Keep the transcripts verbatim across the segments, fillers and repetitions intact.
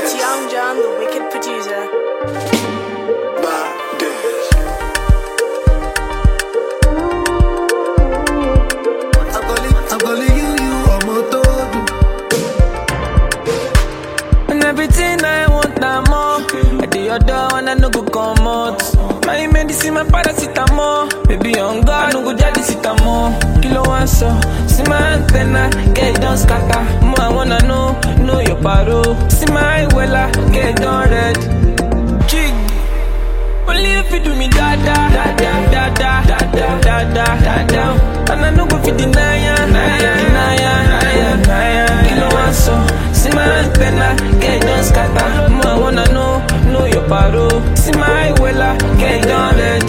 It's Young John, the wicked producer. I'm calling you, you are my dog. And everything I want, I'm more. I do your door and I no go come out. My medicine, my paracetamol. Baby, on God, I no go jadi sitamol. Kilo one so, see my antenna, get it done scatter. More I wanna know, know your paro. See my wella, get it done red. Jig, only if you do me da da da da da da da da da da da. And I no go fit deny ya, deny ya, deny ya, deny ya. Kilo one so, see my antenna, get it done scatter. More I wanna know, know your paro. See my wella, get it done red.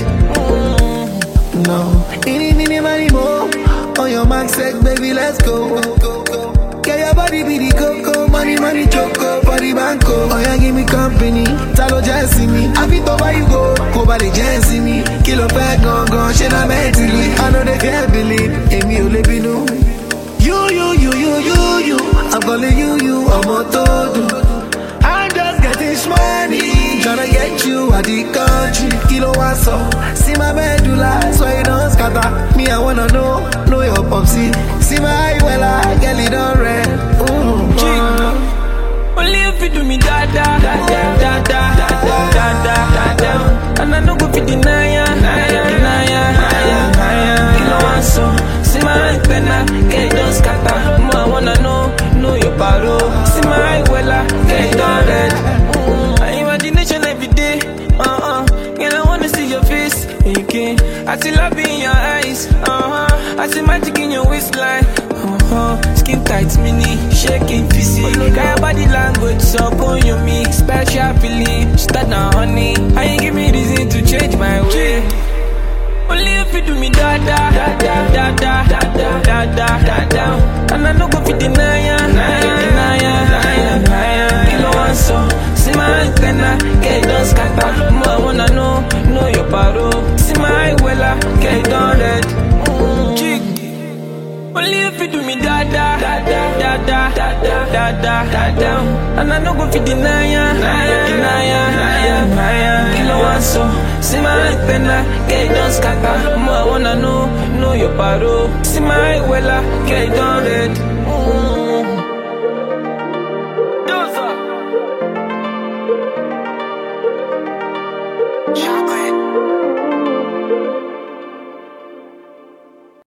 No, any, any, money more. On your mark, set, baby, let's go. Get your body be the coco, money, money, choco, body banco. Oh yeah, give me company, talo just see me. I fit over you go, go by the just see me. Kilo pack, gone, gone, shit, I'm mentally. I know they can't believe, Amy, you let me know. You, you, you, you, you, you. I'm calling you, you, I'm a todo. I'm just getting money, tryna get you out the country. Kilo one so, see my medulla, so you don't scatter. Me, I wanna know, know your popsy. See my wella, girl, it don't red. Ooh, uh. Only if you do me da da da da da da da da da da. And I no go fit deny ya, deny ya, deny ya, deny ya. Kilo one so, see my antenna, get it done scatter. More I wanna know, know your paro. See my wella, get it done red. My imagination every day, uh-uh. Girl, I wanna see your face, okay. I see love in your eyes, uh-huh. I see magic in your waistline, uh-huh. Skin tight, mini, shaking physique. Got your body language, so go you me. Special feeling, start now, honey. I ain't give me reason to change my way. Only if you do me da da da da da da da da da da da. And I no go fit deny ya, deny ya, deny ya, deny ya. Kilo one so, see my antenna, get it done scatter. More I wanna know, know your paro. See my wella, get it done red. Jig, only if you do me da da da da da da da da da da da. And I no go fit deny ya, deny ya, deny ya, deny ya. Kilo one so, see my antenna, get it done scatter. More I wanna know, know your paro. See my wella, get it done red.